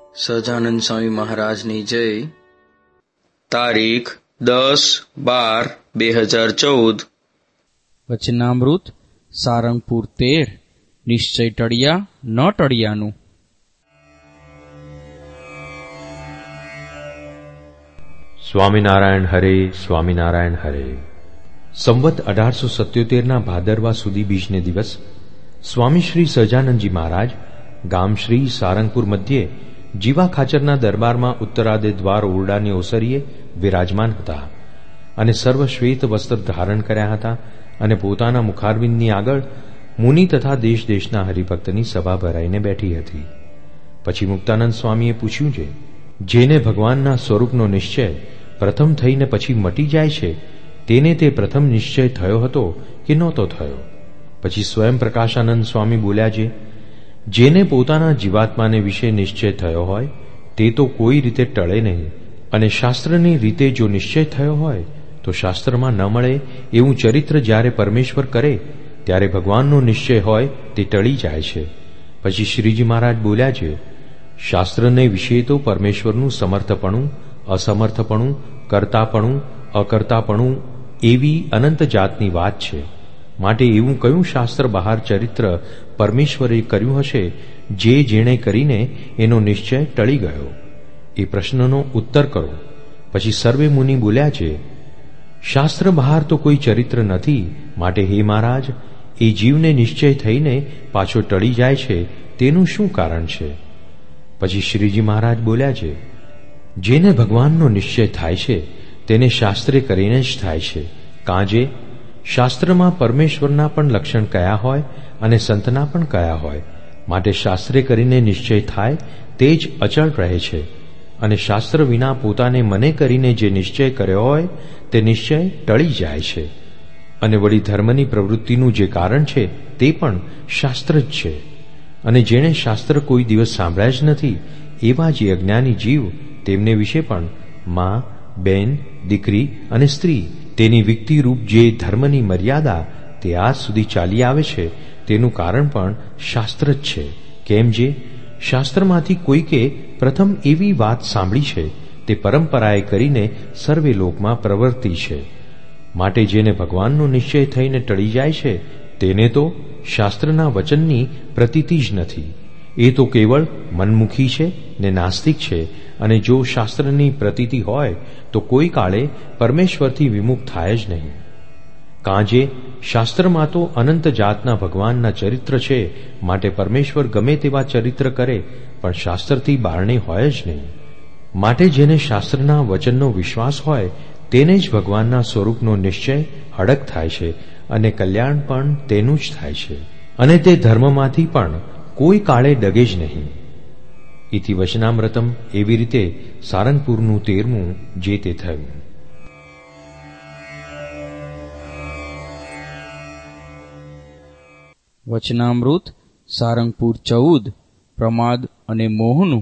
સહજાનંદ સ્વામી મહારાજની જય. તારીખ 10/12/2014. વચનામૃત સારંગપુર 13. નિશ્ચય ટળ્યા ન ટળ્યાનું. સ્વામિનારાયણ હરે, સ્વામિનારાયણ હરે. સંવત 1877 ભાદરવા સુધી બીજને દિવસ સ્વામી શ્રી સહજાનંદજી મહારાજ ગામ શ્રી સારંગપુર મધ્યે જીવા ખાચરના દરબારમાં ઉત્તરાદે દ્વાર ઓરડાની ઓસરીએ વિરાજમાન હતા અને સર્વ શ્વેત વસ્ત્ર ધારણ કર્યા હતા અને પોતાના મુખારવિંદની આગળ મુનિ તથા દેશ દેશના હરિભક્તની સભા ભરાઈને બેઠી હતી. પછી મુક્તાનંદ સ્વામીએ પૂછ્યું છે, જેને ભગવાનના સ્વરૂપનો નિશ્ચય પ્રથમ થઈને પછી મટી જાય છે તેને તે પ્રથમ નિશ્ચય થયો હતો કે નહોતો થયો? પછી સ્વયં પ્રકાશાનંદ સ્વામી બોલ્યા છે, જેને પોતાના જીવાત્માને વિશે નિશ્ચય થયો હોય તે તો કોઈ રીતે ટળે નહીં, અને શાસ્ત્રની રીતે જો નિશ્ચય થયો હોય તો શાસ્ત્રમાં ન મળે એવું ચરિત્ર જ્યારે પરમેશ્વર કરે ત્યારે ભગવાનનો નિશ્ચય હોય તે ટળી જાય છે. પછી શ્રીજી મહારાજ બોલ્યા છે, શાસ્ત્રને વિશે તો પરમેશ્વરનું સમર્થપણું, અસમર્થપણું, કર્તાપણું, અકર્તાપણું એવી અનંત જાતની વાત છે. માટે એવું કયું શાસ્ત્ર બહાર ચરિત્ર પરમેશ્વરે કર્યું હશે જે જેણે કરીને એનો નિશ્ચય ટળી ગયો? એ પ્રશ્નનો ઉત્તર કરો. પછી સર્વે મુનિ બોલ્યા છે, શાસ્ત્ર બહાર તો કોઈ ચરિત્ર નથી, માટે હે મહારાજ, એ જીવને નિશ્ચય થઈને પાછો ટળી જાય છે તેનું શું કારણ છે? પછી શ્રીજી મહારાજ બોલ્યા છે, જેને ભગવાનનો નિશ્ચય થાય છે તેને શાસ્ત્રે કરીને જ થાય છે. કાંજે શાસ્ત્રમાં પરમેશ્વરના પણ લક્ષણ કયા હોય અને સંતના પણ કયા હોય, માટે શાસ્ત્રે કરીને નિશ્ચય થાય તે જ અચળ રહે છે, અને શાસ્ત્ર વિના પોતાને મને કરીને જે નિશ્ચય કર્યો હોય તે નિશ્ચય ટળી જાય છે. અને વળી ધર્મની પ્રવૃત્તિનું જે કારણ છે તે પણ શાસ્ત્ર જ છે. અને જેણે શાસ્ત્ર કોઈ દિવસ સાંભળ્યા જ નથી એવા જે અજ્ઞાની જીવ, તેમને વિશે પણ મા, બેન, દીકરી અને સ્ત્રી તેની વિક્તિરૂપ જે ધર્મની મર્યાદા તે આજ સુધી ચાલી આવે છે તેનું કારણ પણ શાસ્ત્ર જ છે. કેમ જે શાસ્ત્રમાંથી કોઈકે પ્રથમ એવી વાત સાંભળી છે તે પરંપરાએ કરીને સર્વે લોકમાં પ્રવર્તી છે. માટે જેને ભગવાનનો નિશ્ચય થઈને ટળી જાય છે તેને તો શાસ્ત્રના વચનની પ્રતીતિ જ નથી. એ તો કેવળ મનમુખી છે ને નાસ્તિક છે, અને જો શાસ્ત્રની પ્રતીતિ હોય તો કોઈ કાળે પરમેશ્વરથી વિમુખ થાય જ નહીં. કાંજે શાસ્ત્રમાં તો અનંત જાતના ભગવાનના ચરિત્ર છે, માટે પરમેશ્વર ગમે તેવા ચરિત્ર કરે પણ શાસ્ત્રથી બારણે હોય જ નહીં. માટે જેને શાસ્ત્રના વચનનો વિશ્વાસ હોય તેને જ ભગવાનના સ્વરૂપનો નિશ્ચય હડક થાય છે, અને કલ્યાણ પણ તેનું જ થાય છે, અને તે ધર્મમાંથી પણ કોઈ કાળે ડગે જ નહીં. ઇતિ વચનામૃતમ. એવી રીતે સારંગપુરનું 13મું જે તે થયું. વચનામૃત સારંગપુર 14. પ્રમાદ અને મોહનું.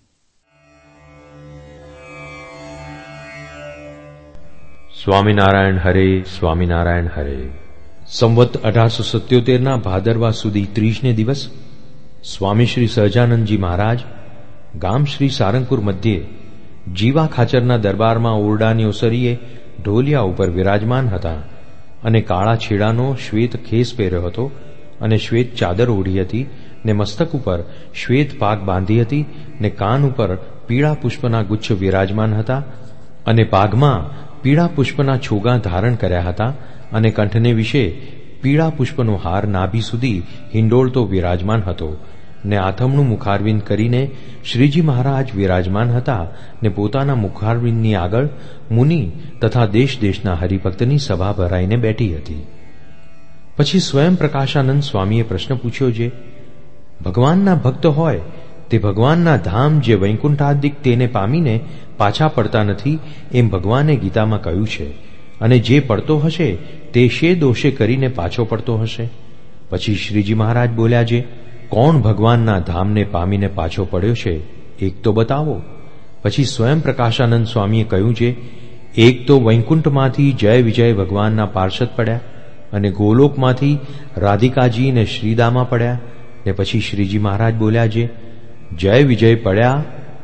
સ્વામિનારાયણ હરે, સ્વામિનારાયણ હરે. સંવત 1877 ભાદરવા સુધી 30ને દિવસ સ્વામી શ્રી સહજાનંદજી મહારાજ ગામ શ્રી સારંગપુર મધ્યે જીવા ખાચરના દરબારમાં ઓરડાની ઓસરીએ ઢોલિયા ઉપર વિરાજમાન હતા, અને કાળા છેડાનો શ્વેત ખેસ પહેર્યો હતો, અને શ્વેત ચાદર ઓઢી હતી, ને મસ્તક ઉપર શ્વેત પાગ બાંધી હતી, ને કાન ઉપર પીળા પુષ્પના ગુચ્છ વિરાજમાન હતા, અને પાગમાં પીળા પુષ્પના છોગા ધારણ કર્યા હતા, અને કંઠને વિશે પીળા પુષ્પનો હાર નાભી સુધી હિંડોળતો વિરાજમાન હતો, ને આથમણું મુખારવિંદ કરીને શ્રીજી મહારાજ વિરાજમાન હતા, ને પોતાના મુખારવિંદની આગળ મુનિ તથા દેશ દેશના હરિભક્તની સભા ભરાઈને બેઠી હતી. પછી સ્વયં પ્રકાશાનંદ સ્વામીએ પ્રશ્ન પૂછ્યો છે, ભગવાનના ભક્ત હોય તે ભગવાનના ધામ જે વૈકુંઠાદિક તેને પામીને પાછા પડતા નથી એમ ભગવાને ગીતામાં કહ્યું છે, અને જે પડતો હશે તે શે દોષે કરીને પાછો પડતો હશે? પછી શ્રીજી મહારાજ બોલ્યા છે, કોણ ભગવાનના ધામને પામીને પાછો પડ્યો છે એક તો બતાવો. પછી સ્વયં પ્રકાશાનંદ સ્વામીએ કહ્યું છે, એક તો વૈકુંઠમાંથી જય વિજય ભગવાનના પાર્ષદ પડ્યા, અને ગોલોકમાંથી રાધિકાજી ને શ્રીદામા પડ્યા. ને પછી શ્રીજી મહારાજ બોલ્યા છે, જય વિજય પડ્યા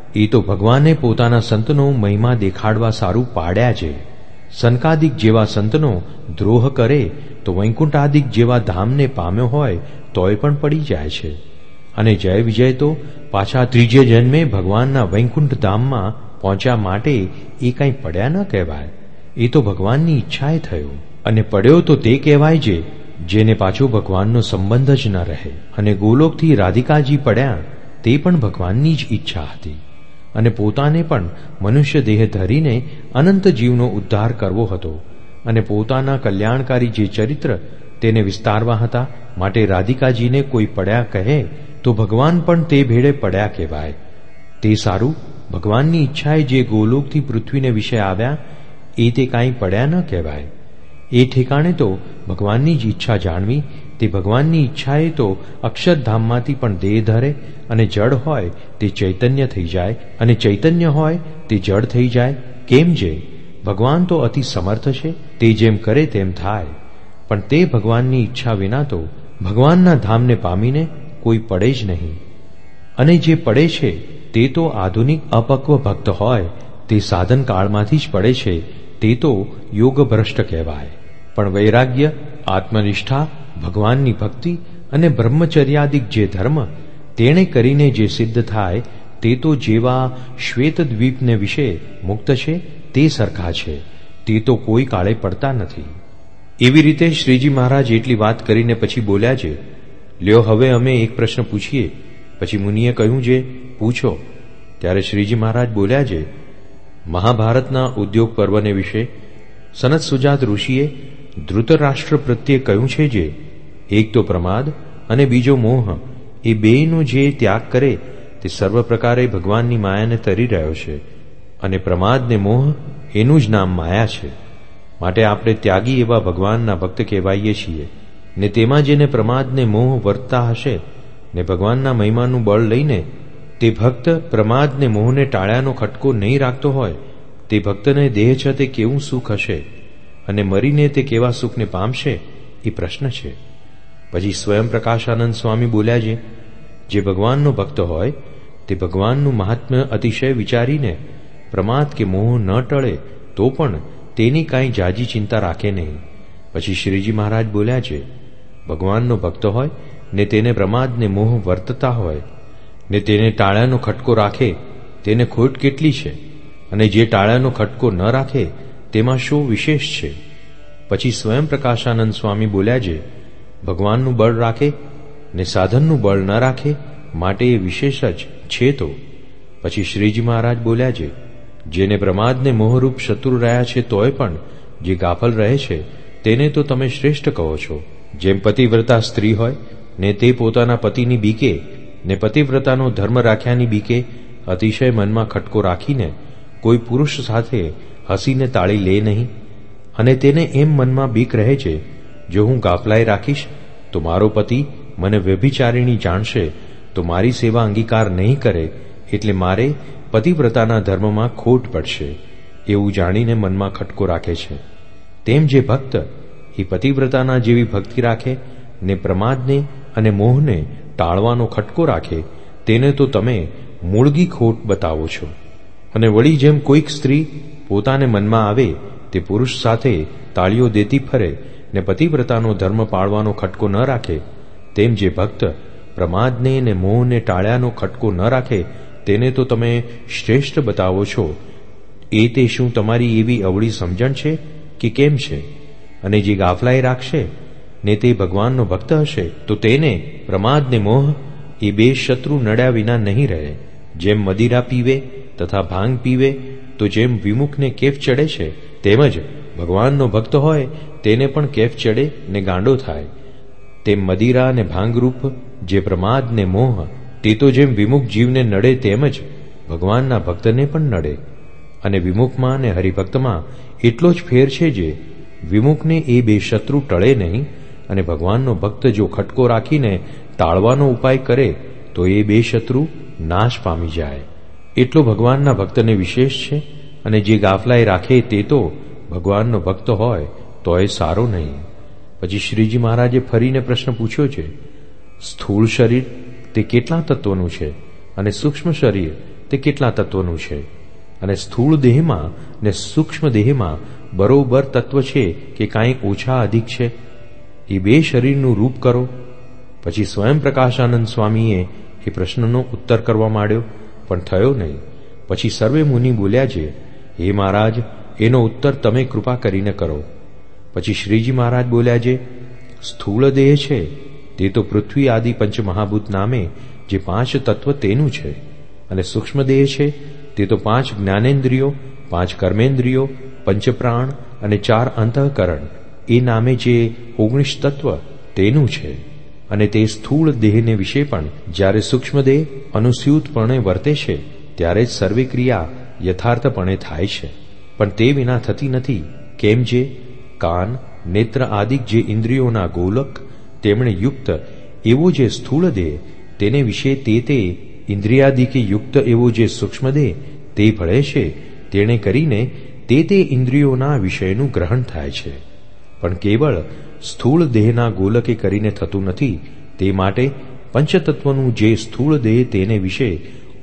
એ તો ભગવાને પોતાના સંતનો મહિમા દેખાડવા સારું પાડ્યા છે. સનકાદિક જેવા સંતનો દ્રોહ કરે તો વૈકુંઠાદિક જેવા ધામને પામ્યો હોય તોય પણ પડી જાય છે. અને જય વિજય તો પાછા ત્રીજે જન્મે ભગવાનના વૈકુંઠ ધામમાં પહોંચ્યા માટે એ કંઈ પડ્યા ન કહેવાય. એ તો ભગવાનની ઈચ્છાએ થયો. અને પડ્યો તો તે કહેવાય છે જેને પાછો ભગવાનનો સંબંધ જ ન રહે. અને ગોલોકથી રાધિકાજી પડ્યા તે પણ ભગવાનની જ ઈચ્છા હતી. અને પોતાને પણ મનુષ્ય દેહ ધરીને અનંત જીવનો ઉદ્ધાર કરવો હતો. અને પોતાના કલ્યાણકારી જે ચરિત્ર તેને વિસ્તારવા હતા માટે રાધિકાજીને કોઈ પડ્યા કહે તો ભગવાન પણ તે ભેળે પડ્યા કહેવાય. તે સારું, ભગવાનની ઈચ્છાએ જે ગોલોકથી પૃથ્વીને વિશે આવ્યા એ તે કાંઈ પડ્યા ન કહેવાય. એ ઠેકાણે તો ભગવાનની જ ઈચ્છા જાણવી. તે ભગવાનની ઈચ્છાએ તો અક્ષરધામમાંથી પણ દેહ ધરે અને જડ હોય તે ચૈતન્ય થઈ જાય અને ચૈતન્ય હોય તે જડ થઈ જાય. કેમ જે ભગવાન તો અતિ સમર્થ છે, તે જેમ કરે તેમ થાય. પણ તે ભગવાનની ઈચ્છા વિના તો ભગવાનના ધામને પામીને કોઈ પડે જ નહીં. અને જે પડે છે તે તો આધુનિક અપક્વ ભક્ત હોય તે સાધન કાળમાંથી જ પડે છે. તે તો યોગ ભ્રષ્ટ કહેવાય. પણ વૈરાગ્ય, આત્મનિષ્ઠા, ભગવાનની ભક્તિ અને બ્રહ્મચર્યાદિક જે ધર્મ તેણે કરીને જે સિદ્ધ થાય તે તો જેવા શ્વેતદ્વીપને વિશે મુક્ત છે તે સરખા છે. તે તો કોઈ કાળે પડતા નથી. એવી રીતે શ્રીજી મહારાજ એટલી વાત કરીને પછી બોલ્યા છે, લ્યો હવે અમે એક પ્રશ્ન પૂછીએ. પછી મુનિએ કહ્યું છે, પૂછો. ત્યારે શ્રીજી મહારાજ બોલ્યા છે, મહાભારતના ઉદ્યોગ પર્વને વિશે સનત સુજાત ઋષિએ ધૃતરાષ્ટ્ર પ્રત્યે કહ્યું છે જે એક તો પ્રમાદ અને બીજો મોહ, એ બેયનો જે ત્યાગ કરે તે સર્વ પ્રકારે ભગવાનની માયાને તરી રહ્યો છે. અને પ્રમાદ ને મોહ એનું જ નામ માયા છે. માટે આપણે ત્યાગી એવા ભગવાનના ભક્ત કહેવાઈએ છીએ. ને તેમાં જેને પ્રમાદ ને મોહ વર્તતા હશે ને ભગવાનના મહિમાનું બળ લઈને તે ભક્ત પ્રમાદ ને મોહને ટાળ્યાનો ખટકો નહીં રાખતો હોય તે ભક્તને દેહ છે તે કેવું સુખ હશે અને મરીને તે કેવા સુખને પામશે એ પ્રશ્ન છે. પછી સ્વયં પ્રકાશાનંદ સ્વામી બોલ્યા છે, જે ભગવાનનો ભક્ત હોય તે ભગવાનનું મહાત્મ્ય અતિશય વિચારીને પ્રમાદ કે મોહ ન ટળે તો પણ તેની કાંઈ જાજી ચિંતા રાખે નહીં. પછી શ્રીજી મહારાજ બોલ્યા છે, ભગવાનનો ભક્ત હોય ને તેને પ્રમાદ ને મોહ વર્તતા હોય ને તેને ટાળાનો ખટકો રાખે તેને ખોટ કેટલી છે, અને જે ટાળાનો ખટકો ન રાખે તેમાં શું વિશેષ છે. પછી સ્વયં પ્રકાશાનંદ સ્વામી બોલ્યા છે, ભગવાનનું બળ રાખે ને સાધનનું બળ ન રાખે માટે એ વિશેષ જ છે. તો પછી શ્રીજી મહારાજ બોલ્યા છે, જેને પ્રમાદને મોહરૂપ શત્રુ રહ્યા છે તોય પણ જે ગાફલ રહે છે તેને તો તમે શ્રેષ્ઠ કહો છો. જેમ પતિવ્રતા સ્ત્રી હોય ને તે પોતાના પતિની બીકે ને પતિવ્રતાનો ધર્મ રાખ્યાની બીકે અતિશય મનમાં ખટકો રાખીને કોઈ પુરુષ સાથે હસીને તાળી લે નહીં, અને તેને એમ મનમાં બીક રહે છે, જો હું ગાફલાઈ રાખીશ તો મારો પતિ મને વ્યભિચારિણી જાણશે તો મારી સેવા અંગીકાર નહીં કરે, એટલે મારે પતિવ્રતાના ધર્મમાં ખોટ પડશે એવું જાણીને મનમાં ખટકો રાખે છે. તેમ જે ભક્ત એ પતિવ્રતાના જેવી ભક્તિ રાખે ને પ્રમાદને અને મોહને ટાળવાનો ખટકો રાખે તેને તો તમે મૂળગી ખોટ બતાવો છો. અને વળી જેમ કોઈક સ્ત્રી પોતાને મનમાં આવે તે પુરુષ સાથે તાળીઓ દેતી ફરે ને પતિવ્રતાનો ધર્મ પાળવાનો ખટકો ન રાખે, તેમ જે ભક્ત પ્રમાદને ને મોહને ટાળ્યાનો ખટકો ન રાખે તેને તો તમે શ્રેષ્ઠ બતાવો છો. એ તે શું તમારી એવી અવળી સમજણ છે કે કેમ છે? અને જે ગાફલાઈ રાખશે ને તે ભગવાનનો ભક્ત હશે તો તેને પ્રમાદ ને મોહ એ બે શત્રુ નડ્યા વિના નહીં રહે. જેમ મદિરા પીવે તથા ભાંગ પીવે તો જેમ વિમુખને કેફ ચડે છે, તેમજ ભગવાનનો ભક્ત હોય તેને પણ કેફ ચડે ને ગાંડો થાય. તેમ મદિરા અને ભાંગરૂપ જે પ્રમાદ ને મોહ તે તો જેમ વિમુખ જીવને નડે તેમજ ભગવાનના ભક્તને પણ નડે. અને વિમુખમાં અને હરિભક્તમાં એટલો જ ફેર છે જે વિમુખને એ બે શત્રુ ટળે નહીં, અને ભગવાનનો ભક્ત જો ખટકો રાખીને ટાળવાનો ઉપાય કરે તો એ બે શત્રુ નાશ પામી જાય. એટલો ભગવાનના ભક્તને વિશેષ છે. અને જે ગાફલાઈ રાખે તે તો ભગવાનનો ભક્ત હોય તો એ સારો નહીં. પછી શ્રીજી મહારાજે ફરીને પ્રશ્ન પૂછ્યો છે, સ્થૂળ શરીર તે કેટલા તત્વોનું છે અને સૂક્ષ્મ શરીર તે કેટલા તત્વનું છે, અને સ્થૂળ દેહમાં ને સૂક્ષ્મ દેહમાં બરોબર તત્વ છે કે કાંઈ ઓછા અધિક છે? એ બે શરીરનું રૂપ કરો. પછી સ્વયં પ્રકાશાનંદ સ્વામીએ એ પ્રશ્નનો ઉત્તર કરવા માંડ્યો, પણ થયો નહીં. પછી સર્વે મુનિ બોલ્યા છે, હે મહારાજ, એનો ઉત્તર તમે કૃપા કરીને કરો. પછી શ્રીજી મહારાજ બોલ્યા છે, સ્થૂળ દેહ છે તે તો પૃથ્વી આદિ પંચમહાભૂત નામે જે 5 તત્વ તેનું છે, અને સૂક્ષ્મ દેહ છે તે તો 5 જ્ઞાનેન્દ્રિયો, 5 કર્મેન્દ્રિયો, પંચપ્રાણ અને 4 અંતઃકરણ એ નામે જે 19 તત્વ તેનું છે. અને તે સ્થૂળ દેહને વિશે પણ જ્યારે સૂક્ષ્મ દેહ અનુસ્યુતપણે વર્તે છે ત્યારે જ સર્વે ક્રિયા યથાર્થપણે થાય છે, પણ તે વિના થતી નથી. કેમ જે કાન, નેત્ર આદિક જે ઇન્દ્રિયોના ગોલક તેમણે યુક્ત એવો જે સ્થૂળ દેહ, તેને વિશે તે ઇન્દ્રિયાદિકે યુક્ત એવો જે સૂક્ષ્મ દેહ તે ભળે છે, તેણે કરીને તે ઇન્દ્રિયોના વિષયનું ગ્રહણ થાય છે. પણ કેવળ સ્થૂળ દેહના ગોલકે કરીને થતું નથી. તે માટે પંચતત્વનું જે સ્થૂળ દેહ તેને વિશે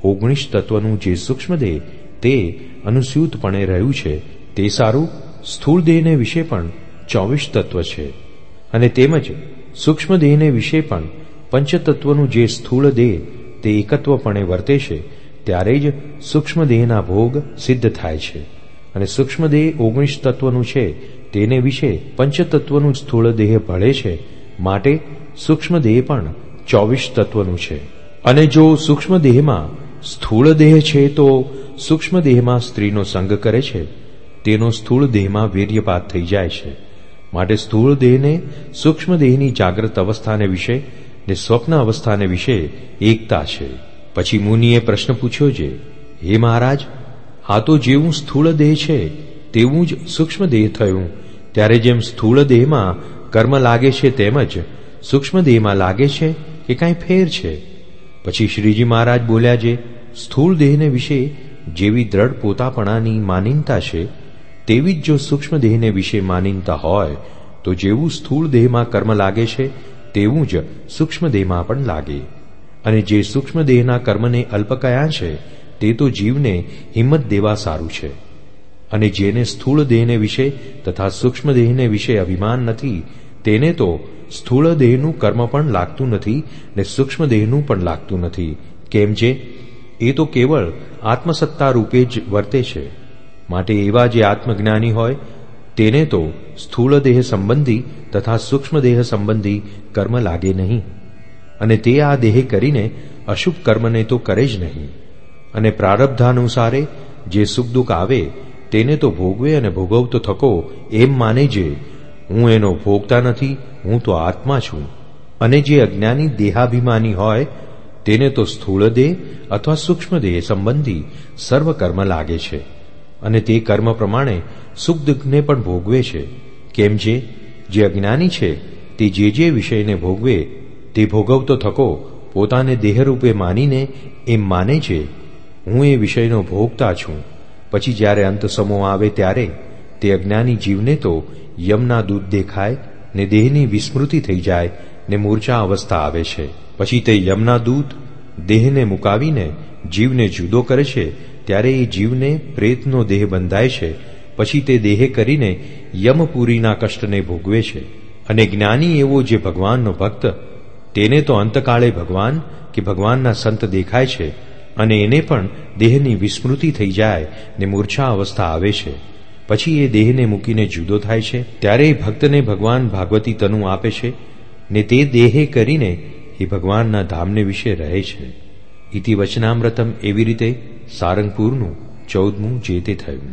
19 તત્વનું જે સૂક્ષ્મ દેહ તે અનુસ્યુતપણે રહ્યું છે તે સારું. સ્થૂળ દેહને વિશે પણ 24 તત્વ છે, અને તેમજ સૂક્ષ્મ દેહને વિશે પણ પંચતત્વનું જે સ્થૂળ દેહ તે એકત્વપણે વર્તે છે ત્યારે જ સૂક્ષ્મ દેહના ભોગ સિદ્ધ થાય છે. અને સૂક્ષ્મ દેહ 19 તત્વનું છે તેને વિશે પંચતત્વનું સ્થૂળ દેહ ભળે છે, માટે સૂક્ષ્મ દેહ પણ 24 તત્વનું છે. અને જો સૂક્ષ્મ દેહમાં સ્થૂળ દેહ છે તો સૂક્ષ્મ દેહમાં સ્ત્રીનો સંગ કરે છે, તેનો સ્થૂળ દેહમાં વીર્યપાત થઈ જાય છે. માટે સ્થૂળ દેહને સૂક્ષ્મ દેહની જાગ્રત અવસ્થાને વિશે ને સ્વપ્ન અવસ્થાને વિશે એકતા છે. પછી મુનિએ પ્રશ્ન પૂછ્યો છે, હે મહારાજ, આ તો જેવું સ્થૂળ દેહ છે તેવું જ સૂક્ષ્મ દેહ થયું, ત્યારે જેમ સ્થૂળ દેહમાં કર્મ લાગે છે તેમજ સૂક્ષ્મ દેહમાં લાગે છે કે કાંઈ ફેર છે? પછી શ્રીજી મહારાજ બોલ્યા છે, સ્થૂળ દેહને વિશે જેવી દ્રઢ પોતાપણાની માનીનતા છે તેવી જ જો સૂક્ષ્મ દેહને વિશે માનીનતા હોય તો જેવું સ્થૂળ દેહમાં કર્મ લાગે છે તેવું જ સૂક્ષ્મ દેહમાં પણ લાગે. અને જે સૂક્ષ્મ દેહના કર્મને અલ્પ કયા છે તે તો જીવને હિંમત દેવા સારું છે. અને જેને સ્થૂળ દેહને વિશે તથા સૂક્ષ્મ દેહને વિશે અભિમાન નથી તેને તો સ્થૂળ દેહનું કર્મ પણ લાગતું નથી ને સૂક્ષ્મ દેહનું પણ લાગતું નથી. કેમ જે એ તો કેવળ આત્મસત્તા રૂપે જ વર્તે છે. માટે એવા જે આત્મજ્ઞાની હોય તેને તો સ્થૂળ દેહ સંબંધી તથા સૂક્ષ્મ દેહ સંબંધી કર્મ લાગે નહીં, અને તે આ દેહ કરીને અશુભ કર્મને તો કરે જ નહીં. અને પ્રારબ્ધાનુસારે જે સુખ દુઃખ આવે તેને તો ભોગવે અને ભોગવતો થકો એમ માને જે હું એનો ભોગતા નથી, હું તો આત્મા છું. અને જે અજ્ઞાની દેહાભિમાની હોય તેને તો સ્થૂળ દેહ અથવા સૂક્ષ્મ દેહ સંબંધી સર્વ કર્મ લાગે છે, અને તે કર્મ પ્રમાણે સુખ દુઃખને પણ ભોગવે છે. કેમ જે અજ્ઞાની છે તે જે વિષયને ભોગવે તે ભોગવતો થકો પોતાને દેહરૂપે માનીને એમ માને છે હું એ વિષયનો ભોગતા છું. પછી જ્યારે અંત સમો આવે ત્યારે તે અજ્ઞાની જીવને તો યમના દૂત દેખાય ને દેહની વિસ્મૃતિ થઈ જાય ને મૂર્છા અવસ્થા આવે છે. પછી તે યમના દૂત દેહને મુકાવીને જીવને જુદો કરે છે ત્યારે એ જીવને પ્રેતનો દેહ બંધાય છે. પછી તે દેહ કરીને યમપુરીના કષ્ટને ભોગવે છે. અને જ્ઞાની એવો જે ભગવાનનો ભક્ત તેને તો અંતકાળે ભગવાન કે ભગવાનના સંત દેખાય છે, અને એને પણ દેહની વિસ્મૃતિ થઈ જાય ને મૂર્છા અવસ્થા આવે છે. પછી એ દેહને મૂકીને જુદો થાય છે ત્યારે એ ભક્તને ભગવાન ભાગવતી તનુ આપે છે ને તે દેહે કરીને એ ભગવાનના ધામને વિશે રહે છે. ઇતિ વચનામૃતમ. એવી રીતે સારંગપુરનું 14મું જે તે થયું.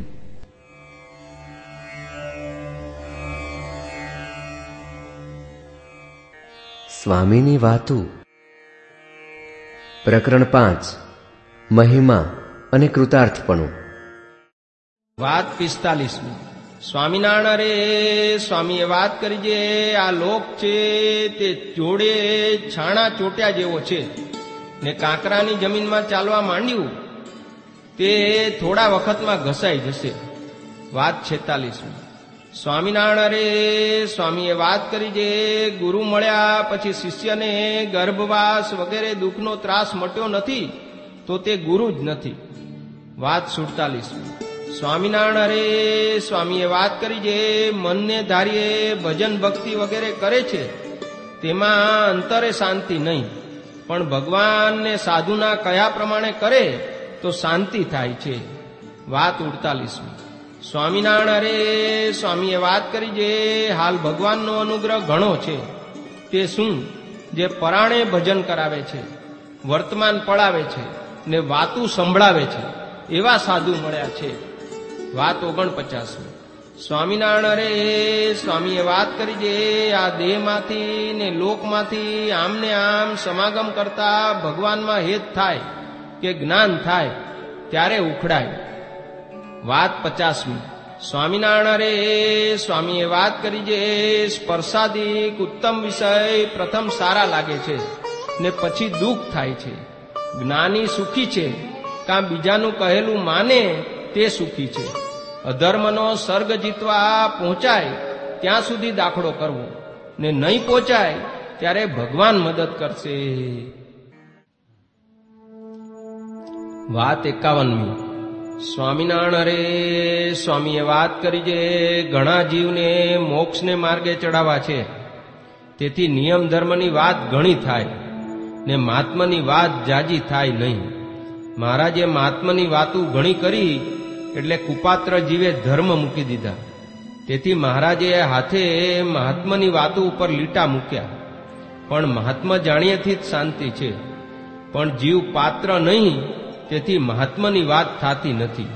સ્વામીની વાતો. પ્રકરણ 5. મહિમા અને કૃતાર્થપણું. વાત 45. સ્વામિનારાયણ રે સ્વામીએ વાત કરી જે આ લોક છે તે જોડે છાણા ચોટ્યા જેવો છે ને કાંકરાની જમીનમાં ચાલવા માંડ્યું તે થોડા વખતમાં ઘસાઈ જશે. વાત 46. સ્વામિનારાયણ રે સ્વામીએ વાત કરી જે ગુરુ મળ્યા પછી શિષ્યને ગર્ભવાસ વગેરે દુઃખનો ત્રાસ મટ્યો નથી તો તે ગુરુ જ નથી. વાત 47. સ્વામિનારાયણ અરે સ્વામીએ વાત કરી જે મનને ધારીએ ભજન ભક્તિ વગેરે કરે છે તેમાં અંતરે શાંતિ નહીં, પણ ભગવાનને સાધુના કયા પ્રમાણે કરે તો શાંતિ થાય છે. વાત 48. સ્વામિનારાયણ અરે સ્વામીએ વાત કરી જે હાલ ભગવાનનો અનુગ્રહ ઘણો છે. તે શું? જે પરાણે ભજન કરાવે છે, વર્તમાન પડાવે છે ને વાતું સંભળાવે છે એવા સાધુ મળ્યા છે. વાત 49. સ્વામિનારાયણ અરે સ્વામીએ વાત કરી જે આ દેહમાંથી ને લોકમાંથી આમને આમ સમાગમ કરતા ભગવાનમાં હેત થાય કે જ્ઞાન થાય ત્યારે ઉખડાય. વાત 50. સ્વામિનારાયણ અરે સ્વામીએ વાત કરી જે સ્પર્શાદિક ઉત્તમ વિષય પ્રથમ સારા લાગે છે ને પછી દુઃખ થાય છે. જ્ઞાની સુખી છે કાં બીજાનું કહેલું માને તે સુખી છે. અધર્મનો સર્ગ જીતવા પહોંચાય ત્યાં સુધી દાખલો કરવો ને નહીં પહોંચાય ત્યારે ભગવાન મદદ કરશે. વાત 51. સ્વામિનારાયણ અરે સ્વામીએ વાત કરી જે ઘણા જીવને મોક્ષને માર્ગે ચડાવવા છે, તેથી નિયમ ધર્મની વાત ઘણી થાય ને મહાત્માની વાત જાજી થાય નહીં. મહારાજે મહાત્માની વાતો ઘણી કરી એટલે કુપાત્ર જીવે ધર્મ મૂકી દીધા. તેથી મહારાજે હાથે મહાત્માની વાતો ઉપર લીટા મૂક્યા. પણ મહાત્મા જાણીએથી જ શાંતિ છે, પણ જીવ પાત્ર નહીં, તેથી મહાત્માની વાત થતી નથી.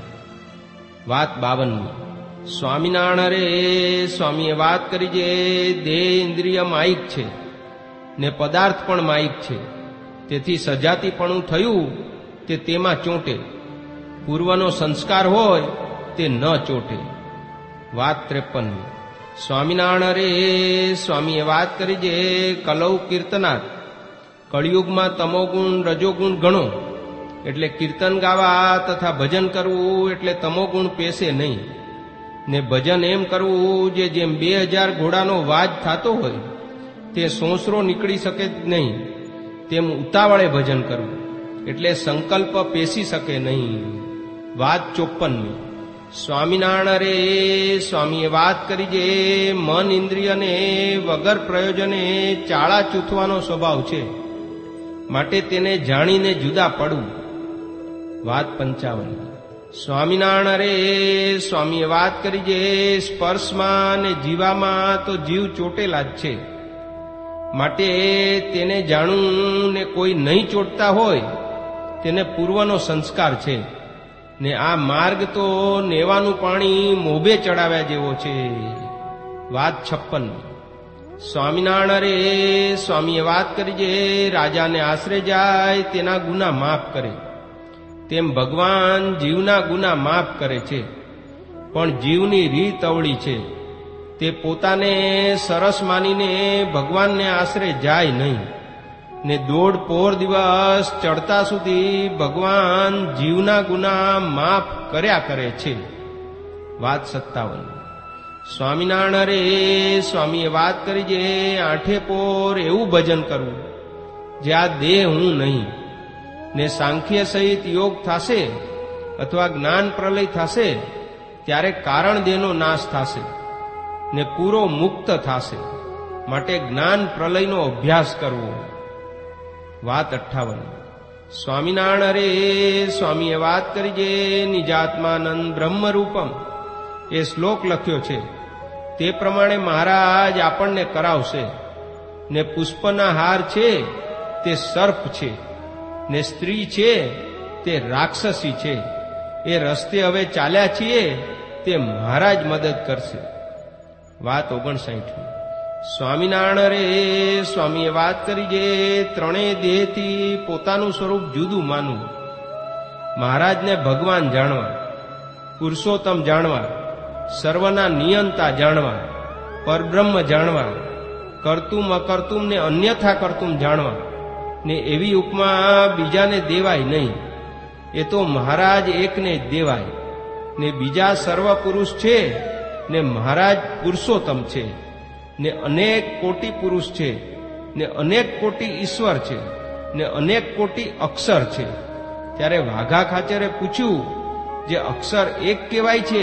વાત 52. સ્વામિનારાયણ અરે સ્વામીએ વાત કરી જે દેહ ઇન્દ્રિય માયિક છે ને પદાર્થ પણ માયિક છે, તેથી સજાતીપણું થયું તે તેમાં ચોંટે, પૂર્વનો સંસ્કાર હોય તે ન ચોંટે. વાત 53. સ્વામિનારાયણ અરે સ્વામીએ વાત કરી જે કલૌ કીર્તનાથ, કળિયુગમાં તમોગુણ રજોગુણ ઘણો, એટલે કીર્તન ગાવા તથા ભજન કરવું એટલે તમોગુણ પેસે નહીં, ને ભજન એમ કરવું જે જેમ 2000 ઘોડાનો વાજ થતો હોય તે સોંસરો નીકળી શકે જ નહીં તેમ ઉતાવળે ભજન કરવું, એટલે સંકલ્પ પેસી શકે નહીં. વાત 54. સ્વામિનારાયણ અરે સ્વામીએ વાત કરી જે મન ઇન્દ્રિયને વગર પ્રયોજને ચાળા ચૂથવાનો સ્વભાવ છે, માટે તેને જાણીને જુદા પડવું. વાત 55. સ્વામિનારાયણ અરે સ્વામીએ વાત કરી જે સ્પર્શમાં ને જીવામાં તો જીવ ચોટેલા જ છે, માટે તેને જાણવું ને કોઈ નહીં ચોટતા હોય તેને પૂર્વનો સંસ્કાર છે, ને આ માર્ગ તો નેવાનું પાણી મોભે ચડાવ્યા જેવો છે. વાત 56. સ્વામિનારાયણ અરે સ્વામીએ વાત કરી જે રાજાને આશરે જાય તેના ગુના માફ કરે, તેમ ભગવાન જીવના ગુના માફ કરે છે. પણ જીવની રીત અવળી છે, તે પોતાને સરસ માનીને ભગવાનને આશરે જાય નહીં, ને દોઢ પોર દિવસ ચડતા સુધી ભગવાન જીવના ગુના માફ કર્યા કરે છે. વાત 57. સ્વામિનારાયણ અરે સ્વામીએ વાત કરી જે આઠે પોર એવું ભજન કરવું જે આ દેહ હું નહીં, ને સાંખ્ય સહિત યોગ થશે અથવા જ્ઞાન પ્રલય થશે ત્યારે કારણ દેહનો નાશ થશે ને પૂરો મુક્ત થશે, માટે જ્ઞાન પ્રલયનો અભ્યાસ કરવો. વાત 58. સ્વામિનારાયણ અરે સ્વામીએ વાત કરી જે નિજાત્માનંદ બ્રહ્મરૂપમ એ શ્લોક લખ્યો છે તે પ્રમાણે મહારાજ આપણને કરાવશે. ને પુષ્પના હાર છે તે સર્પ છે, ને સ્ત્રી છે તે રાક્ષસી છે. એ રસ્તે હવે ચાલ્યા છીએ તે મહારાજ મદદ કરશે. વાત 59. સ્વામિનારાયણ રે સ્વામીએ વાત કરી જે ત્રણેય દેહથી પોતાનું સ્વરૂપ જુદું માનવું, મહારાજને ભગવાન જાણવા, પુરુષોત્તમ જાણવા, સર્વના નિયંતા જાણવા, પરબ્રહ્મ જાણવા, કરતુમ અકર્તુમને અન્યથા કરતુમ જાણવા, ને એવી ઉપમા બીજાને દેવાય નહીં. એ તો મહારાજ એકને જ દેવાય, ને બીજા સર્વ પુરુષ છે ને મહારાજ પુરુષોત્તમ છે, ને અનેક કોટી પુરુષ છે, ને અનેક કોટી ઈશ્વર છે, ને અનેક કોટી અક્ષર છે. ત્યારે વાઘા ખાચરે પૂછ્યું, જે અક્ષર એક કહેવાય છે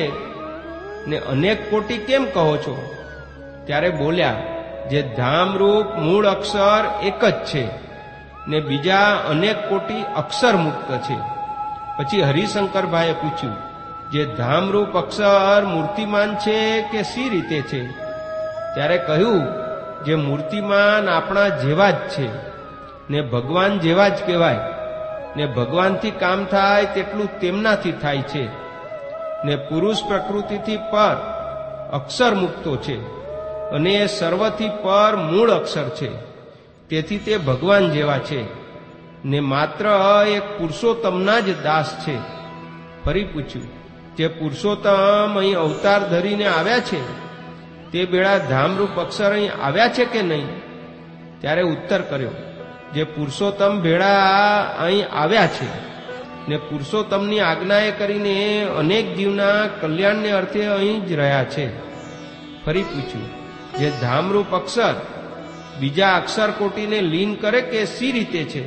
ને અનેક કોટી કેમ કહો છો? ત્યારે બોલ્યા, જે ધામરૂપ મૂળ અક્ષર એક જ છે ને બીજા અનેક કોટી અક્ષર મુક્ત છે. પછી હરિશંકરભાઈએ પૂછ્યું, જે ધામરૂપ અક્ષર મૂર્તિમાન છે કે સી રીતે છે? ત્યારે કહ્યું, જે મૂર્તિમાન આપણા જેવા જ છે ને ભગવાન જેવા જ કહેવાય ને ભગવાનથી કામ થાય તેટલું તેમનાથી થાય છે ને પુરુષ પ્રકૃતિથી પર અક્ષર મુક્તો છે અને એ સર્વથી પર મૂળ અક્ષર છે. તેથી તે ભગવાન જેવા છે ને માત્ર એક પુરુષોત્તમના જ દાસ છે. ફરી પૂછ્યું, જે પુરુષોત્તમ અહીં અવતાર ધરીને આવ્યા છે તે બેડા ધામરૂપ અક્ષર અહીં આવ્યા છે કે નહીં? ત્યારે ઉત્તર કર્યો, જે પુરુષોત્તમ ભેળા અહીં આવ્યા છે ને પુરુષોત્તમની આજ્ઞાએ કરીને અનેક જીવના કલ્યાણને અર્થે અહીં જ રહ્યા છે. ફરી પૂછ્યું, જે ધામરૂપ અક્ષર બીજા અક્ષર કોટીને લીન કરે કે સી રીતે છે?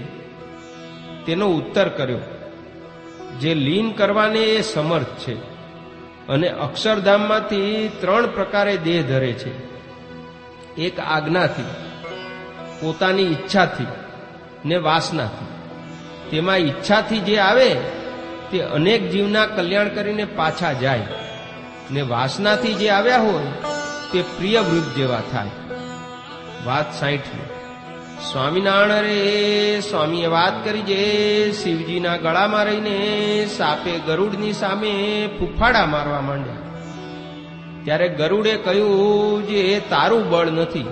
તેનો ઉત્તર કર્યો, જે લીન કરવાને એ સમર્થ છે અને અક્ષરધામમાંથી 3 પ્રકારે દેહ ધરે છે. એક આજ્ઞાથી, પોતાની ઈચ્છાથી ને વાસનાથી. તેમાં ઈચ્છાથી જે આવે તે અનેક જીવના કલ્યાણ કરીને પાછા જાય ને વાસનાથી જે આવ્યા હોય તે પ્રિય વૃદ્ધ જેવા થાય. વાત 60. સ્વામિનારાયણ રે સ્વામીએ વાત કરી, જે શિવજીના ગળામાં રહીને સાપે ગરુડની સામે ફૂફાડા મારવા માંડ્યા. ત્યારે ગરુડે કહ્યું, જે એ તારું બળ નથી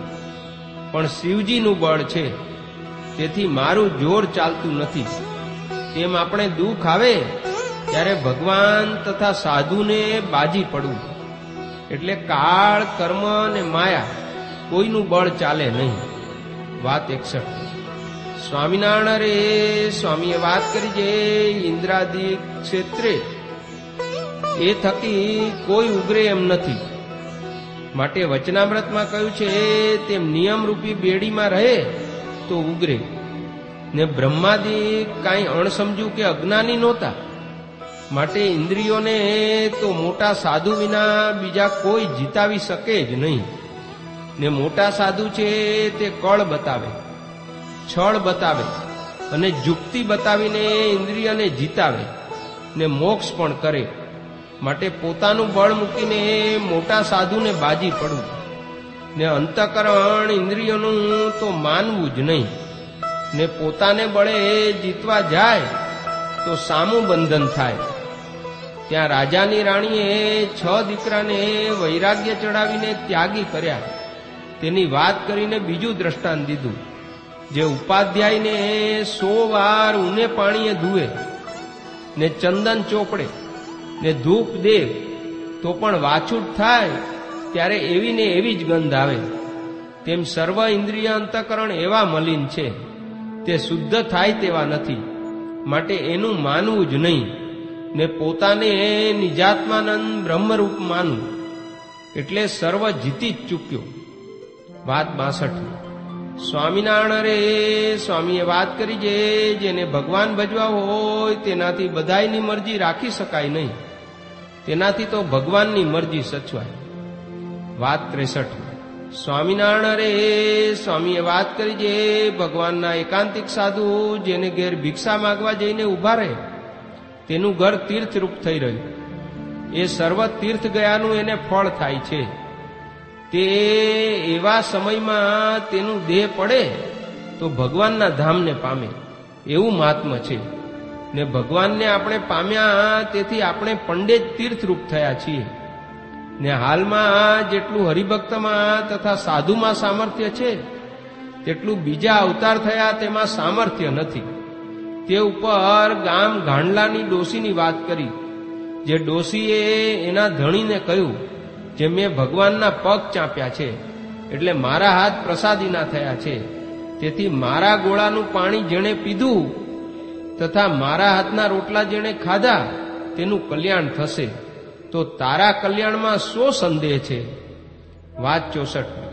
પણ શિવજીનું બળ છે, તેથી મારું જોર ચાલતું નથી. તેમ આપણે દુઃખ આવે ત્યારે ભગવાન તથા સાધુને બાજી પડવું, એટલે કાળ, કર્મ ને માયા કોઈનું બળ ચાલે નહીં. વાત 61. સ્વામિનારાયણ રે સ્વામીએ વાત કરી, જે ઇન્દ્રાદિક ક્ષેત્રે એ થકી કોઈ ઉગરે એમ નથી. માટે વચનામૃતમાં કહ્યું છે, તેમ નિયમરૂપી બેડીમાં રહે તો ઉગરે. ને બ્રહ્માદિક કાંઈ અણસમજુ કે અજ્ઞાની નહોતા. માટે ઇન્દ્રિયોને તો મોટા સાધુ વિના બીજા કોઈ જીતાવી શકે જ નહીં. ને મોટા સાધુ છે તે કળ બતાવે, છળ બતાવે અને જુક્તિ બતાવીને ઇન્દ્રિયને જીતાવે ને મોક્ષ પણ કરે. માટે પોતાનું બળ મૂકીને મોટા સાધુને બાજી પડવું ને અંતઃકરણ ઇન્દ્રિયોનું તો માનવું જ નહીં. ને પોતાને બળે જીતવા જાય તો સામું બંધન થાય. ત્યાં રાજાની રાણીએ 6 દીકરાને વૈરાગ્ય ચડાવીને ત્યાગી કર્યા. તેની વાત કરીને બીજું દ્રષ્ટાંત દીધું, જે ઉપાધ્યાયને 100 વાર ઊને પાણીએ ધુએ ને ચંદન ચોપડે ને ધૂપ દે તો પણ વાછૂટ થાય ત્યારે એવી ને એવી જ ગંધ આવે. તેમ સર્વ ઇન્દ્રિય અંતઃકરણ એવા મલિન છે, તે શુદ્ધ થાય તેવા નથી. માટે એનું માનવું જ નહીં ને પોતાને નિજાત્માનંદ બ્રહ્મરૂપ માનવું, એટલે સર્વ જીતી જ ચૂક્યો. વાત 62. સ્વામિનારાયણ રે સ્વામીએ વાત કરી, જેને ભગવાન ભજવા હોય તેનાથી બધાયની મરજી રાખી શકાય નહીં, તેનાથી તો ભગવાનની મરજી સચવાય. વાત 63. સ્વામિનારાયણ રે સ્વામીએ વાત કરી, જે ભગવાનના એકાંતિક સાધુ જેને ઘેર ભિક્ષા માગવા જઈને ઉભા રહે તેનું ઘર તીર્થરૂપ થઈ રહ્યું. એ સર્વ તીર્થ ગયાનું એને ફળ થાય છે. તે એવા સમયમાં તેનું દેહ પડે તો ભગવાનના ધામને પામે, એવું મહાત્મ્ય છે. ને ભગવાનને આપણે પામ્યા તેથી આપણે પંડિત તીર્થરૂપ થયા છીએ. ને હાલમાં જેટલું હરિભક્તમાં તથા સાધુમાં સામર્થ્ય છે તેટલું બીજા અવતાર થયા તેમાં સામર્થ્ય નથી. તે ઉપર ગામ ગાંડલાની ડોશીની વાત કરી, જે ડોશીએ એના ધણીને કહ્યું, જે મેં ભગવાનના પગ ચાંપ્યા છે એટલે મારા હાથ પ્રસાદીના થયા છે, તેથી મારા ગોળાનું પાણી જેણે પીધું તથા મારા હાથના રોટલા જેણે ખાધા તેનું કલ્યાણ થશે. તો તારા કલ્યાણમાં શો સંદેહ છે? વાત 64.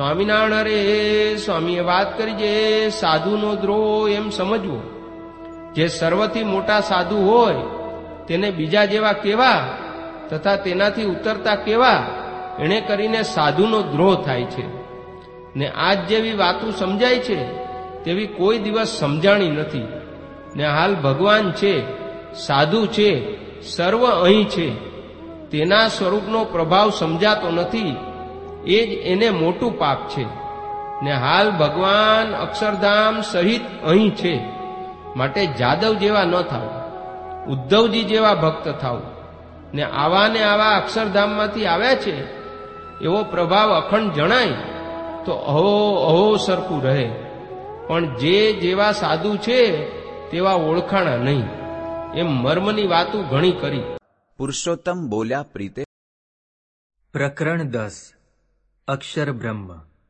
સ્વામિનારાયણ રે સ્વામીએ વાત કરી, જે સાધુનો દ્રોહ એમ સમજવો, જે સર્વથી મોટા સાધુ હોય તેને બીજા જેવા કેવા તથા તેનાથી ઉતરતા કેવા, એણે કરીને સાધુનો દ્રોહ થાય છે. ને આજ જેવી વાતો સમજાય છે તેવી કોઈ દિવસ સમજાણી નથી. ને હાલ ભગવાન છે, સાધુ છે, સર્વ અહીં છે, તેના સ્વરૂપનો પ્રભાવ સમજાતો નથી, એ જ એને મોટું પાપ છે. ને હાલ ભગવાન અક્ષરધામ સહિત અહીં છે, માટે જાદવ જેવા ન થાવ, ઉદ્ધવજી જેવા ભક્ત થાવ. ને આવા અક્ષરધામમાંથી આવ્યા છે એવો પ્રભાવ અખંડ જણાય તો અહો સરખું રહે, પણ જે જેવા સાધુ છે તેવા ઓળખાણા નહીં. એમ મર્મની વાતો ઘણી કરી. પુરુષોત્તમ બોલ્યા પ્રીતે. પ્રકરણ 10. અક્ષર બ્રહ્મ.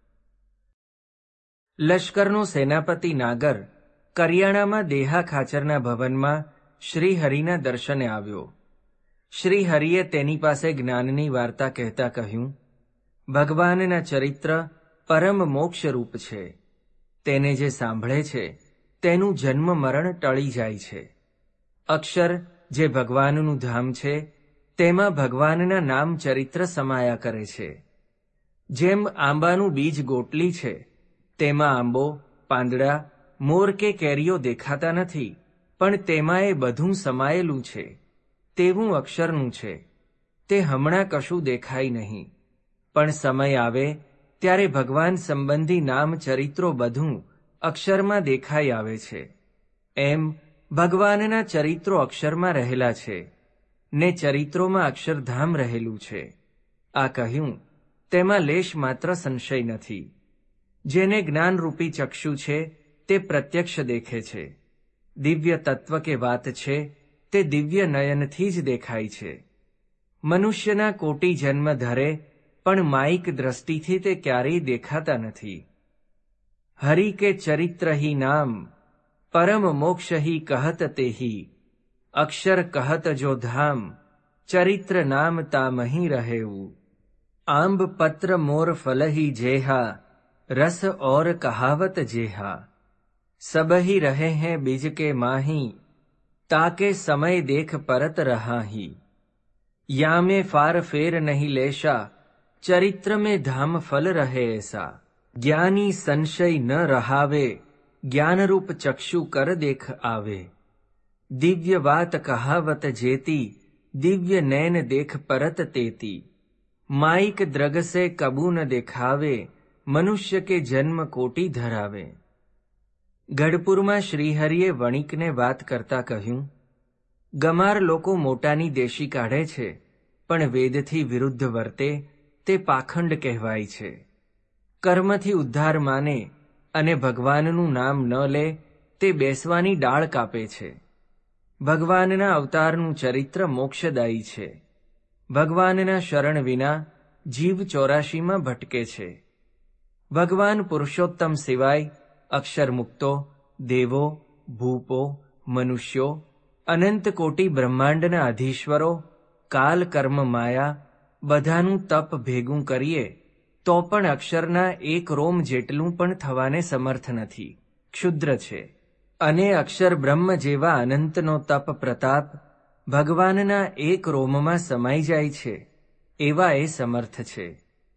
લશ્કરનો સેનાપતિ નાગર કરિયાણામાં દેહા ખાચરના ભવનમાં શ્રીહરિના દર્શને આવ્યો. શ્રીહરિએ તેની પાસે જ્ઞાનની વાર્તા કહેતા કહ્યું, ભગવાનના ચરિત્ર પરમ મોક્ષરૂપ છે. તેને જે સાંભળે છે તેનું જન્મ મરણ ટળી જાય છે. અક્ષર જે ભગવાનનું ધામ છે તેમાં ભગવાનના નામ ચરિત્ર સમાયા કરે છે. જેમ આંબાનું બીજ ગોટલી છે, તેમાં આંબો, પાંદડા, મોર કે કેરીઓ દેખાતા નથી, પણ તેમાં એ બધું સમાયેલું છે, તેવું અક્ષરનું છે. તે હમણાં કશું દેખાય નહીં, પણ સમય આવે ત્યારે ભગવાન સંબંધી નામ ચરિત્રો બધું અક્ષરમાં દેખાઈ આવે છે. એમ ભગવાનના ચરિત્રો અક્ષરમાં રહેલા છે, ને ચરિત્રોમાં અક્ષરધામ રહેલું છે. આ કહ્યું તેમાં લેશ માત્ર સંશય નથી. જેને જ્ઞાનરૂપી ચક્ષુ છે તે પ્રત્યક્ષ દેખે છે. દિવ્ય તત્વ કે વાત છે તે દિવ્ય નયનથી જ દેખાય છે. મનુષ્યના કોટી જન્મ ધરે પણ માયિક દ્રષ્ટિથી તે ક્યારેય દેખાતા નથી. હરિ કે ચરિત્ર હિ નામ, પરમ મોક્ષ હિ કહત તેહી, અક્ષર કહત જો ધામ, ચરિત્ર નામ તામહી રહેવું. આંબ પત્ર મોર ફલહી જેહા, રસ और कहावत जेहा, सबही रहे हैं बीज के माही, ताके समय देख परत रहाही. या में फार फेर नहीं लेशा, चरित्र में धाम फल रहे ऐसा. ज्ञानी संशय न रहावे, ज्ञान रूप चक्षु कर देख आवे. दिव्य बात कहावत जेती, दिव्य नैन देख परत तेती. माइक द्रग से कबू न देखावे, મનુષ્ય કે જન્મ કોટી ધરાવે. ગઢપુરમાં શ્રીહરિએ વણિકને વાત કરતા કહ્યું, ગમાર લોકો મોટાની દેશી કાઢે છે, પણ વેદથી વિરુદ્ધ વર્તે તે પાખંડ કહેવાય છે. કર્મથી ઉદ્ધાર માને અને ભગવાનનું નામ ન લે તે બેસવાની ડાળ કાપે છે. ભગવાનના અવતારનું ચરિત્ર મોક્ષદાયી છે. ભગવાનના શરણ વિના જીવ 84માં ભટકે છે. ભગવાન પુરુષોત્તમ સિવાય અક્ષર મુક્તો, દેવો, ભૂપો, મનુષ્યો, અનંત કોટી બ્રહ્માંડના અધીશ્વરો, કાલ, કર્મ, માયા બધાનું તપ ભેગું કરીએ તો પણ અક્ષરના એક રોમ જેટલું પણ થવાને સમર્થ નથી, ક્ષુદ્ર છે. અને અક્ષર બ્રહ્મ જેવા અનંતનો તપ પ્રતાપ ભગવાનના એક રોમમાં સમાઈ જાય છે, એવા એ સમર્થ છે.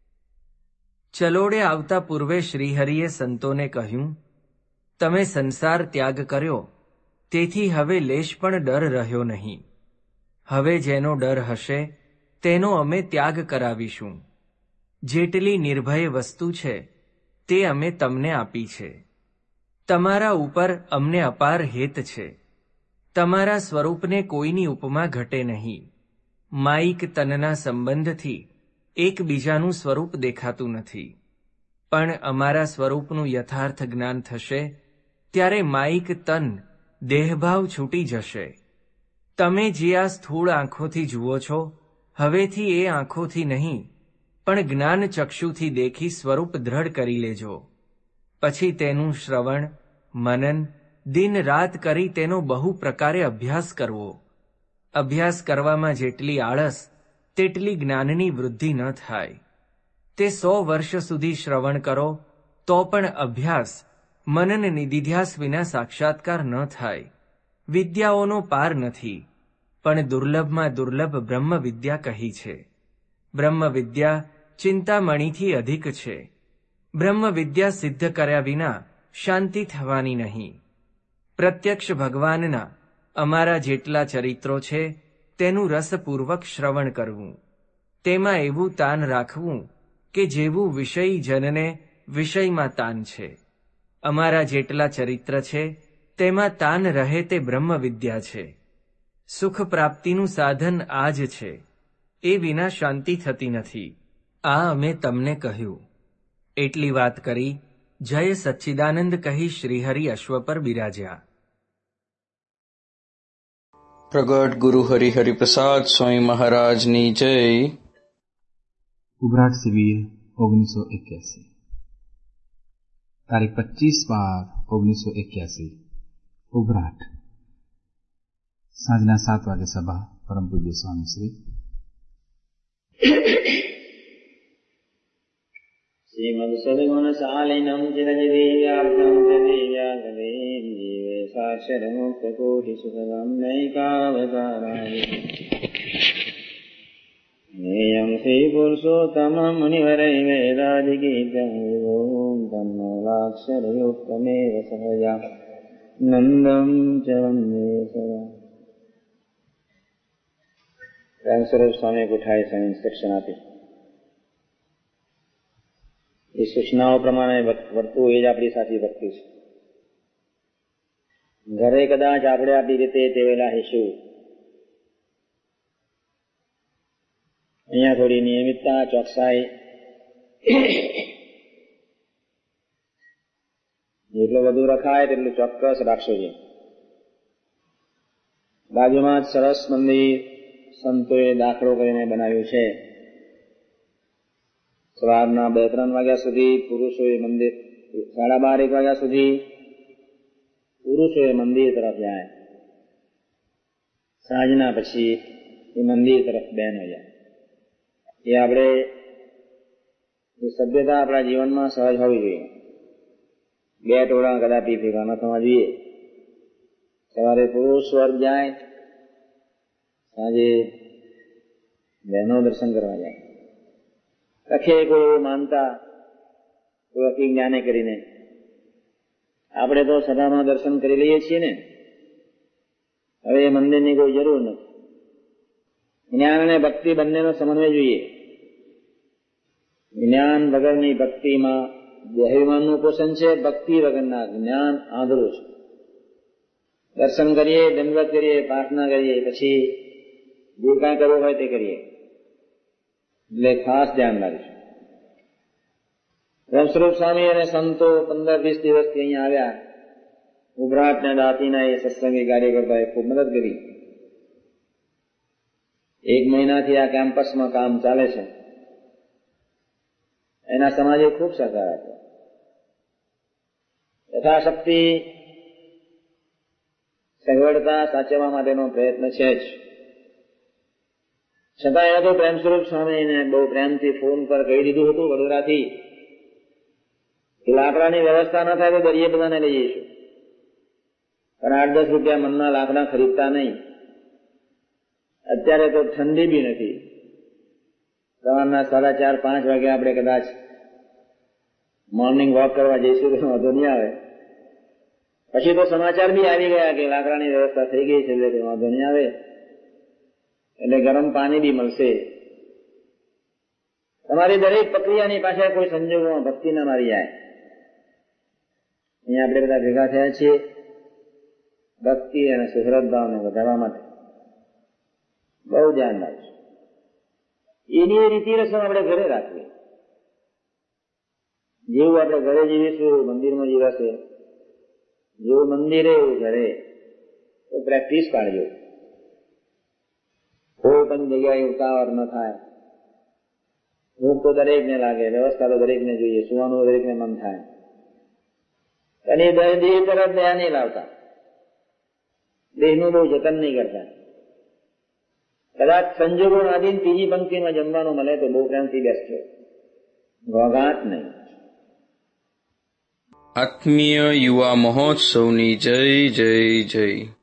ચલોડે આવતા પૂર્વે શ્રીહરિએ સંતોને કહ્યું, તમે સંસાર ત્યાગ કર્યો, તેથી હવે લેશ પણ ડર રહ્યો નહીં. હવે જેનો ડર હશે તેનો અમે ત્યાગ કરાવીશું. જેટલી નિર્ભય વસ્તુ છે તે અમે તમને આપી છે. તમારા ઉપર અમને અપાર હેત છે. તમારા સ્વરૂપને કોઈની ઉપમા ઘટે નહીં. માયિક તનના સંબંધથી એકબીજાનું સ્વરૂપ દેખાતું નથી, પણ અમારા સ્વરૂપનું યથાર્થ જ્ઞાન થશે ત્યારે માયિક તન દેહભાવ છૂટી જશે. તમે જે આ સ્થૂળ આંખોથી જુઓ છો, હવેથી એ આંખોથી નહીં પણ જ્ઞાન ચક્ષુથી દેખી સ્વરૂપ દ્રઢ કરી લેજો. પછી તેનું શ્રવણ, મનન દિન રાત કરી તેનો બહુ પ્રકારે અભ્યાસ કરવો. અભ્યાસ કરવામાં જેટલી આળસ તેટલી જ્ઞાનની વૃદ્ધિ ન થાય. તે 100 વર્ષ સુધી શ્રવણ કરો તો પણ અભ્યાસ, મનન નિધિધ્યાસ વિના સાક્ષાત્કાર ન થાય. વિદ્યાઓનો પાર નથી, પણ દુર્લભમાં દુર્લભ બ્રહ્મ વિદ્યા કહી છે. બ્રહ્મ વિદ્યા ચિંતામણીથી અધિક છે. બ્રહ્મ વિદ્યા સિદ્ધ કર્યા વિના શાંતિ થવાની નહીં. પ્રત્યક્ષ ભગવાનના અમારા જેટલા ચરિત્રો છે તેનું રસપૂર્વક શ્રવણ કરવું, તેમાં એવું તાન રાખવું કે જેવું વિષયી જનને વિષયમાં તાન છે. અમારા જેટલા ચરિત્ર છે તેમાં તાન રહે તે બ્રહ્મ વિદ્યા છે. સુખ પ્રાપ્તિનું સાધન આ જ છે, એ વિના શાંતિ થતી નથી. આ અમે તમને કહ્યું. એટલી વાત કરી જય સચ્ચિદાનંદ કહી શ્રીહરિ અશ્વ પર બિરાજ્યા. પ્રગટ ગુરુ હરિહરિ પ્રસાદ સ્વામી મહારાજની જય. ઉભરાટ શિબિર 1981, તારીખ 25/12/1981, ઉભરાટ. સાંજના 7 વાગે સભા. પરમ પૂજ્ય સ્વામી શ્રી શ્રીમદ સદગુણશાલિનમ ચિરજીવીયાબ્દમ પ્રદીયાગદેમ જીવે સાક્ષર મુક્ત કોટિ સુખદમ નૈકાવતારાય નેયમ શ્રી પુરુષોત્તમ મુનિવરૈ વેદાધિગીતં વિભું તન્મૂલાક્ષરયુક્તમેવ સહજા નંદમ ચ વંદે સદા. પ્રેમ સ્વરૂપ સ્વામી ઉઠાઈ સામે ઇન્સ્ટ્રક્શન આપી. એ સૂચનાઓ પ્રમાણે વર્તવું એ જ આપણી સાચી ભક્તિ છે. ઘરે કદાચ આપણે આપણી રીતે ટેવેલા હીશું, અહીંયા થોડી નિયમિતતા, ચોકસાઈ, જેટલું વધુ રખાય તેટલું ચોક્કસ રાખશો. છે બાજુમાં જ સરસ મંદિર સંતોએ દાખલો કરીને બનાવ્યું છે. સવારના 2-3 વાગ્યા સુધી પુરુષોએ મંદિર, 12:30-1 વાગ્યા સુધી પુરુષોએ મંદિર તરફ જાય, સાંજના પછી એ મંદિર તરફ બહેનો જાય. એ આપણે એ સભ્યતા આપણા જીવનમાં સહજ હોવી જોઈએ. 2 ટોળા કદાપી ભેગા ન થવા જોઈએ. સવારે પુરુષ વર્ગ જાય, સાંજે બહેનો દર્શન કરવા જાય. લખે કોઈ એવું માનતા, કોઈ અતિ જ્ઞાને કરીને આપણે તો સભામાં દર્શન કરી લઈએ છીએ ને, હવે એ મંદિરની કોઈ જરૂર નથી. જ્ઞાન અને ભક્તિ બંનેનો સમન્વય જોઈએ. જ્ઞાન વગરની ભક્તિમાં દેહાભિમાનનું પોષણ છે, ભક્તિ વગરના જ્ઞાન આંધળું છે. દર્શન કરીએ, દંડવત કરીએ, પ્રાર્થના કરીએ, પછી જે કાંઈ કરવું હોય તે કરીએ. એટલે ખાસ ધ્યાન રાખીશું. રામસ્વરૂપ સ્વામી અને સંતો 15-20 દિવસથી અહીંયા આવ્યા. ઉભરાટના દાંતીના એ સત્સંગી કાર્યકર્તાએ ખૂબ મદદ કરી. 1 મહિનાથી આ કેમ્પસમાં કામ ચાલે છે. એના સમાજે ખૂબ સહકાર આપ્યો. યથાશક્તિ સગવડતા સાચવવા માટેનો પ્રયત્ન છે જ. છતાં એને તો પ્રેમ સ્વરૂપ સ્વામીને બહુ પ્રેમથી ફોન પર કહી દીધું હતું વડોદરાથી કે લાકડાની વ્યવસ્થા ન થાય તો દરિયે બધાને લઈ જઈશું, પણ 8-10 રૂપિયા મનના લાકડા ખરીદતા નહીં. અત્યારે તો ઠંડી બી નથી. સવારના 4:30-5 વાગે આપણે કદાચ મોર્નિંગ વોક કરવા જઈશું તો વાંધો નહીં આવે. પછી તો સમાચાર બી આવી ગયા કે લાકડાની વ્યવસ્થા થઈ ગઈ છે, એટલે વાંધો નહીં આવે. એટલે ગરમ પાણી બી મળશે. તમારી દરેક પ્રક્રિયાની પાછળ કોઈ સંજોગોમાં ભક્તિ ના મારી જાય. અહીંયા આપણે બધા ભેગા થયા છીએ ભક્તિ અને સુહૃદ ભાવને વધારવા માટે. બહુ ધ્યાન રાખીશું. એની રીતિ રસમ આપણે ઘરે રાખવી. જેવું આપણે ઘરે જીવીશું મંદિરમાં જીવાશે, જેવું મંદિરે એવું ઘરે. તો પ્રેક્ટિસ પાડજો. કોઈ પણ જગ્યાએ ઉતાવળ ન થાય. ભૂખ તો દરેકને લાગે, વ્યવસ્થા તો દરેકને જોઈએ, સુવાનું દરેકને મન થાય. અને દેહ તરફ દયા નહીં લાવતા, દેહનું બહુ જતન નહીં કરતા. કદાચ સંજોગો આધીન ત્રીજી પંક્તિમાં જમવાનું મળે તો બહુ પ્રેમથી બેસજો, ઘોઘાટ નહીં. આત્મીય યુવા મહોત્સવની જય જય જય.